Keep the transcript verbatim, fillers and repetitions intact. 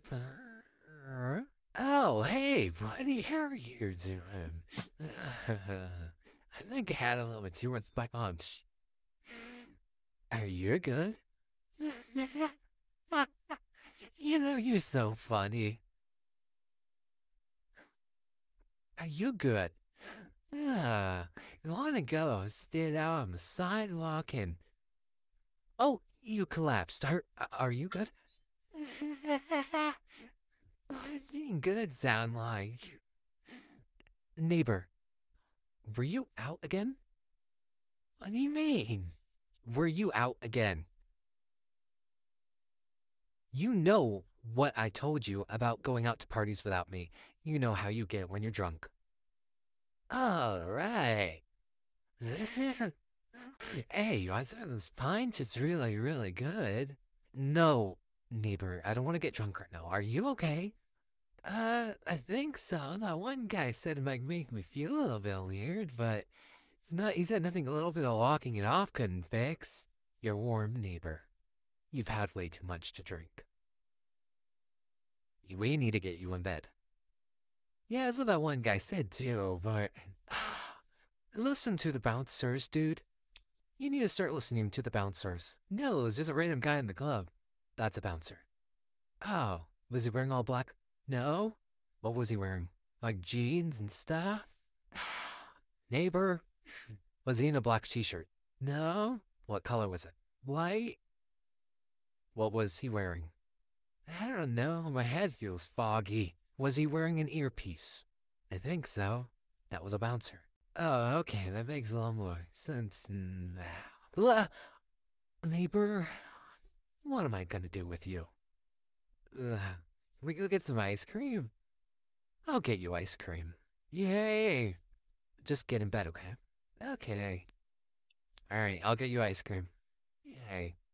Uh, oh, hey, buddy, how are you doing? I think I had a little bit too much black lunch. Are you good? You know, you're so funny. Are you good? Ah, long ago, I stood out on the sidewalk and. Oh, you collapsed. Are, are you good? What didn't good sound like? Neighbor, were you out again? What do you mean? Were you out again? You know what I told you about going out to parties without me. You know how you get when you're drunk. All right. Hey, I said this pint is really, really good. No, neighbor, I don't want to get drunk right now. Are you okay? Uh, I think so. That one guy said it might make me feel a little bit weird, but it's not. He said nothing a little bit of walking it off couldn't fix. You're warm, neighbor. You've had way too much to drink. We need to get you in bed. Yeah, that's what that one guy said too, but listen to the bouncers, dude. You need to start listening to the bouncers. No, it's just a random guy in the club. That's a bouncer. Oh, was he wearing all black? No? What was he wearing? Like jeans and stuff? Neighbor? Was he in a black t shirt? No? What color was it? White? What was he wearing? I don't know. My head feels foggy. Was he wearing an earpiece? I think so. That was a bouncer. Oh, okay. That makes a lot more sense now. Neighbor, what am I gonna do with you? Ugh. We go get some ice cream? I'll get you ice cream. Yay! Just get in bed, okay? Okay. Alright, I'll get you ice cream. Yay.